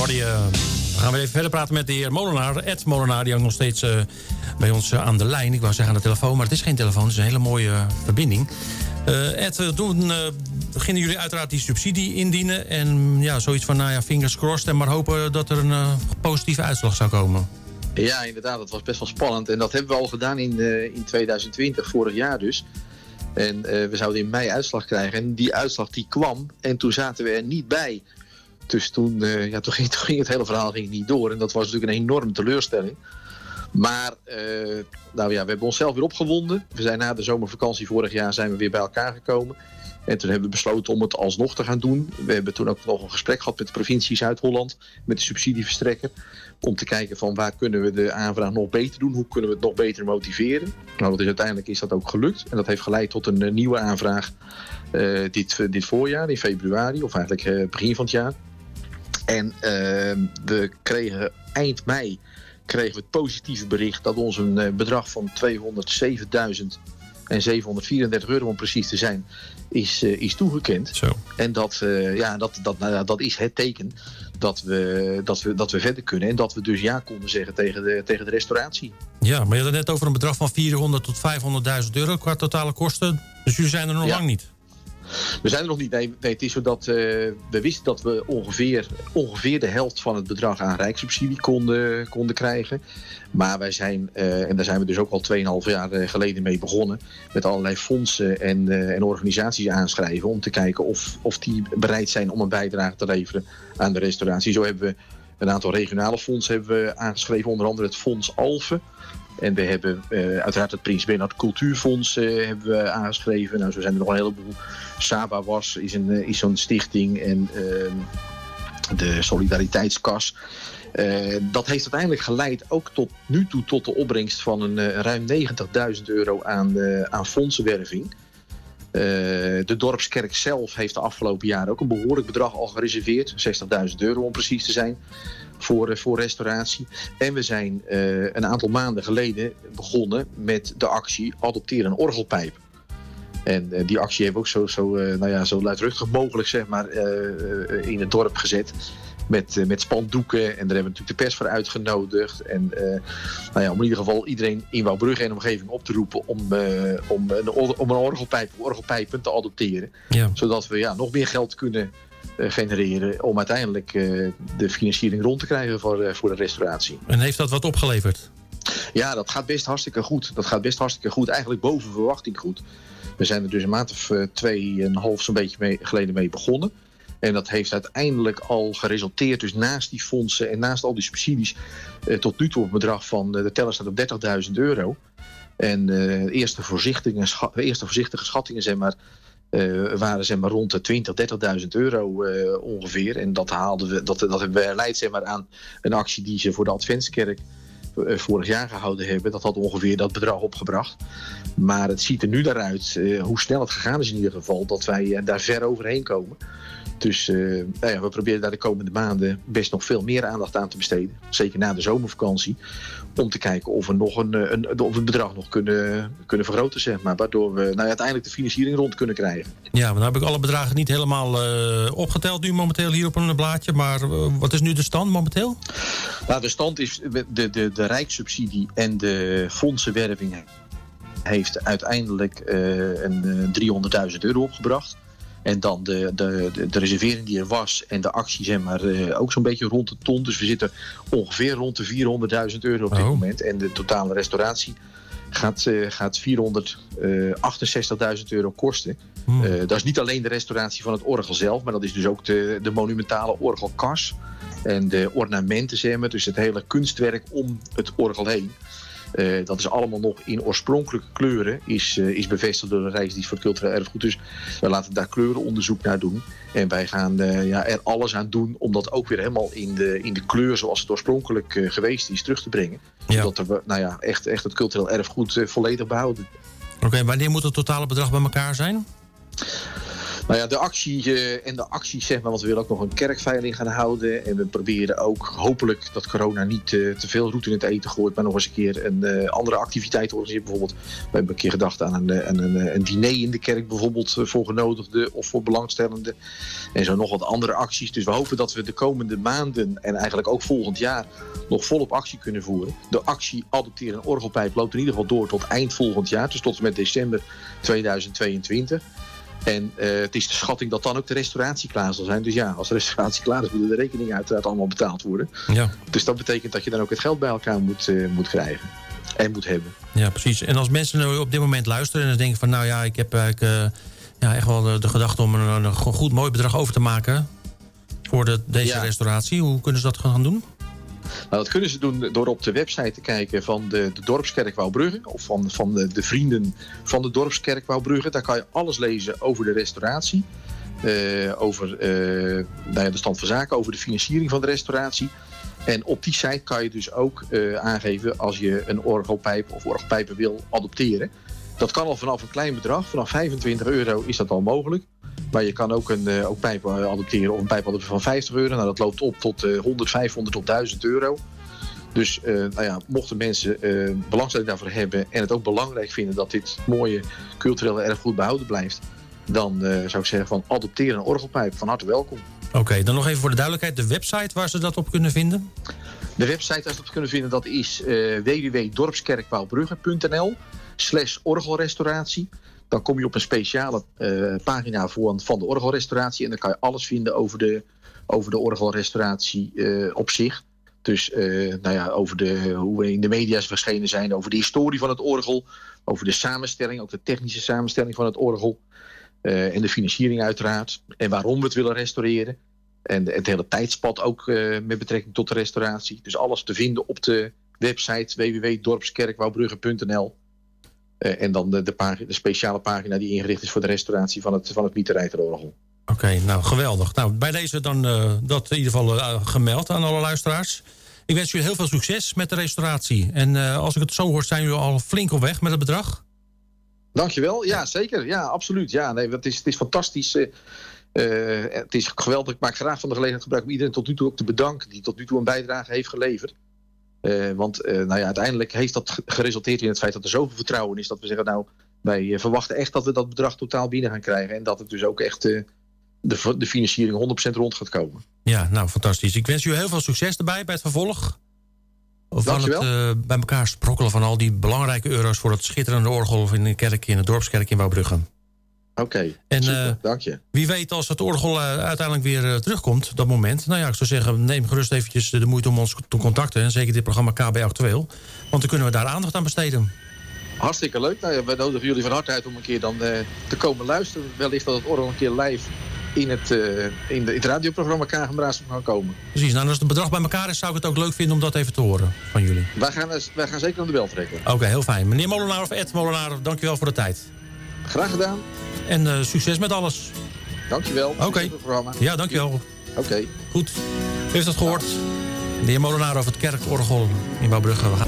hoorde je. We gaan weer even verder praten met de heer Molenaar. Ed Molenaar, die hangt nog steeds bij ons aan de lijn. Ik wou zeggen aan de telefoon, maar het is geen telefoon. Het is een hele mooie verbinding. Ed, toen beginnen jullie uiteraard die subsidie indienen. En ja, zoiets van, fingers crossed. En maar hopen dat er een positieve uitslag zou komen. Ja, inderdaad. Dat was best wel spannend. En dat hebben we al gedaan in 2020, vorig jaar dus. En we zouden in mei uitslag krijgen. En die uitslag die kwam. En toen zaten we er niet bij. Dus toen ging het hele verhaal niet door. En dat was natuurlijk een enorme teleurstelling. Maar we hebben onszelf weer opgewonden. We zijn na de zomervakantie vorig jaar zijn we weer bij elkaar gekomen. En toen hebben we besloten om het alsnog te gaan doen. We hebben toen ook nog een gesprek gehad met de provincie Zuid-Holland. Met de subsidieverstrekker. Om te kijken van waar kunnen we de aanvraag nog beter doen. Hoe kunnen we het nog beter motiveren. Nou, uiteindelijk is dat ook gelukt. En dat heeft geleid tot een nieuwe aanvraag dit voorjaar in februari. Of eigenlijk begin van het jaar. En we kregen eind mei het positieve bericht dat ons een bedrag van €207.734 om precies te zijn is toegekend. Zo. En dat is het teken dat we verder kunnen en dat we dus ja konden zeggen tegen de restauratie. Ja, maar je had het net over een bedrag van €400.000 tot €500.000 qua totale kosten. Dus jullie zijn er nog lang niet. We zijn er nog niet. Nee, het is zo dat we wisten dat we ongeveer de helft van het bedrag aan rijkssubsidie konden krijgen. Maar wij zijn, en daar zijn we dus ook al 2,5 jaar geleden mee begonnen, met allerlei fondsen en organisaties aanschrijven om te kijken of die bereid zijn om een bijdrage te leveren aan de restauratie. Zo hebben we een aantal regionale fondsen aangeschreven, onder andere het Fonds Alphen. En we hebben uiteraard het Prins Bernhard Cultuurfonds hebben we aangeschreven. Nou, zo zijn er nog een heleboel. Saba Was is zo'n stichting. En de Solidariteitskas. Dat heeft uiteindelijk geleid ook tot nu toe tot de opbrengst van een ruim €90.000 aan fondsenwerving. De dorpskerk zelf heeft de afgelopen jaren ook een behoorlijk bedrag al gereserveerd. €60.000 om precies te zijn. Voor restauratie. En we zijn een aantal maanden geleden begonnen met de actie Adopteer een orgelpijp. En die actie hebben we ook zo luidruchtig mogelijk zeg maar, in het dorp gezet. Met spandoeken. En daar hebben we natuurlijk de pers voor uitgenodigd. En om in ieder geval iedereen in Wouwbrugge en omgeving op te roepen om een orgelpijpen te adopteren. Ja. Zodat we nog meer geld kunnen genereren om uiteindelijk de financiering rond te krijgen voor de restauratie. En heeft dat wat opgeleverd? Ja, dat gaat best hartstikke goed. Eigenlijk boven verwachting goed. We zijn er dus een maand of 2,5 zo'n beetje geleden mee begonnen. En dat heeft uiteindelijk al geresulteerd, dus naast die fondsen en naast al die subsidies, tot nu toe op een bedrag van, de teller staat op €30.000. En eerste voorzichtige schattingen zeg maar, waren zeg maar rond de €20.000-30.000 ongeveer. En dat hebben we herleid zeg maar, aan een actie die ze voor de Adventskerk vorig jaar gehouden hebben. Dat had ongeveer dat bedrag opgebracht. Maar het ziet er nu naar uit, hoe snel het gegaan is in ieder geval, dat wij daar ver overheen komen. Dus we proberen daar de komende maanden best nog veel meer aandacht aan te besteden. Zeker na de zomervakantie. Om te kijken of we nog of het bedrag nog kunnen vergroten, zeg maar. Waardoor we uiteindelijk de financiering rond kunnen krijgen. Ja, maar dan heb ik alle bedragen niet helemaal opgeteld nu momenteel hier op een blaadje. Maar wat is nu de stand momenteel? Nou, de stand is de rijkssubsidie en de fondsenwerving heeft uiteindelijk een €300.000 opgebracht. En dan de reservering die er was en de actie zeg maar ook zo'n beetje rond de ton. Dus we zitten ongeveer rond de €400.000 op dit moment. En de totale restauratie gaat €468.000 kosten. Dat is niet alleen de restauratie van het orgel zelf, maar dat is dus ook de monumentale orgelkas. En de ornamenten, zeg maar, dus het hele kunstwerk om het orgel heen. Dat is allemaal nog in oorspronkelijke kleuren is bevestigd door de Rijksdienst voor het Cultureel Erfgoed. Dus we laten daar kleurenonderzoek naar doen. En wij gaan er alles aan doen om dat ook weer helemaal in de kleur zoals het oorspronkelijk geweest is terug te brengen. Ja. Zodat we echt het cultureel erfgoed volledig behouden. Oké, wanneer moet het totale bedrag bij elkaar zijn? Nou ja, de actie zeg maar, want we willen ook nog een kerkveiling gaan houden. En we proberen ook hopelijk dat corona niet te veel roet in het eten gooit, maar nog eens een keer een andere activiteit te organiseren. Bijvoorbeeld, we hebben een keer gedacht aan een diner in de kerk bijvoorbeeld voor genodigden of voor belangstellenden. En zo nog wat andere acties. Dus we hopen dat we de komende maanden en eigenlijk ook volgend jaar nog volop actie kunnen voeren. De actie Adopteren een orgelpijp loopt in ieder geval door tot eind volgend jaar. Dus tot en met december 2022. En het is de schatting dat dan ook de restauratie klaar zal zijn. Dus ja, als de restauratie klaar is, moeten de rekeningen uiteraard allemaal betaald worden. Ja. Dus dat betekent dat je dan ook het geld bij elkaar moet krijgen. En moet hebben. Ja, precies. En als mensen nu op dit moment luisteren en denken van, nou ja, ik heb eigenlijk echt wel de gedachte om een goed mooi bedrag over te maken voor deze restauratie. Hoe kunnen ze dat gaan doen? Nou, dat kunnen ze doen door op de website te kijken van de Dorpskerk Wouwbrugge. Of van de vrienden van de Dorpskerk Wouwbrugge. Daar kan je alles lezen over de restauratie. Over de stand van zaken, over de financiering van de restauratie. En op die site kan je dus ook aangeven als je een orgelpijp of orgelpijpen wil adopteren. Dat kan al vanaf een klein bedrag. Vanaf €25 is dat al mogelijk. Maar je kan ook een pijp adopteren of een pijp adopteren van €50. Nou, dat loopt op tot 100, 500 tot €1000. Dus mochten mensen belangstelling daarvoor hebben en het ook belangrijk vinden dat dit mooie culturele erfgoed behouden blijft, dan zou ik zeggen van adopteren een orgelpijp. Van harte welkom. Oké, dan nog even voor de duidelijkheid. De website waar ze dat op kunnen vinden? De website waar ze dat kunnen vinden, dat is www.dorpskerkwouwbrugge.nl/orgelrestauratie. Dan kom je op een speciale pagina van de orgelrestauratie. En dan kan je alles vinden over de orgelrestauratie op zich. Dus over hoe we in de media's verschenen zijn. Over de historie van het orgel. Over de samenstelling, ook de technische samenstelling van het orgel. En de financiering uiteraard. En waarom we het willen restaureren. En het hele tijdspad ook met betrekking tot de restauratie. Dus alles te vinden op de website www.dorpskerkwouwbrugge.nl. En dan de speciale pagina die ingericht is voor de restauratie van het Mieterreiterorgel. Oké, nou geweldig. Nou, bij deze dan dat in ieder geval gemeld aan alle luisteraars. Ik wens jullie heel veel succes met de restauratie. En als ik het zo hoor, zijn jullie al flink op weg met het bedrag? Dankjewel. Ja, zeker. Ja, absoluut. Ja, nee, het is fantastisch. Het is geweldig. Ik maak graag van de gelegenheid gebruik om iedereen tot nu toe ook te bedanken die tot nu toe een bijdrage heeft geleverd. Want uiteindelijk heeft dat geresulteerd in het feit dat er zoveel vertrouwen is dat we zeggen, nou, wij verwachten echt dat we dat bedrag totaal binnen gaan krijgen. En dat het dus ook echt de financiering 100% rond gaat komen. Ja, nou, fantastisch. Ik wens jullie heel veel succes erbij bij het vervolg. Dankjewel. Van het bij elkaar sprokkelen van al die belangrijke euro's voor het schitterende orgel in de kerk, in de Dorpskerk in Wouwbrugge. Oké, super, dank je. Wie weet als het orgel uiteindelijk weer terugkomt, dat moment. Nou ja, ik zou zeggen, neem gerust eventjes de moeite om ons te contacten. En zeker dit programma KB Actueel. Want dan kunnen we daar aandacht aan besteden. Hartstikke leuk. Nou ja, wij nodigen jullie van harte uit om een keer dan te komen luisteren. Wellicht dat het orgel een keer live in het radioprogramma Kagenbraas kan komen. Precies, nou als het bedrag bij elkaar is, zou ik het ook leuk vinden om dat even te horen van jullie. Wij gaan zeker aan de bel trekken. Oké, heel fijn. Meneer Molenaar of Ed Molenaar, dankjewel voor de tijd. Graag gedaan. En succes met alles. Dankjewel. Oké. Ja, dankjewel. Oké. Goed. U heeft het gehoord. De heer Molenaar over het kerkorgel in Wouwbrugge.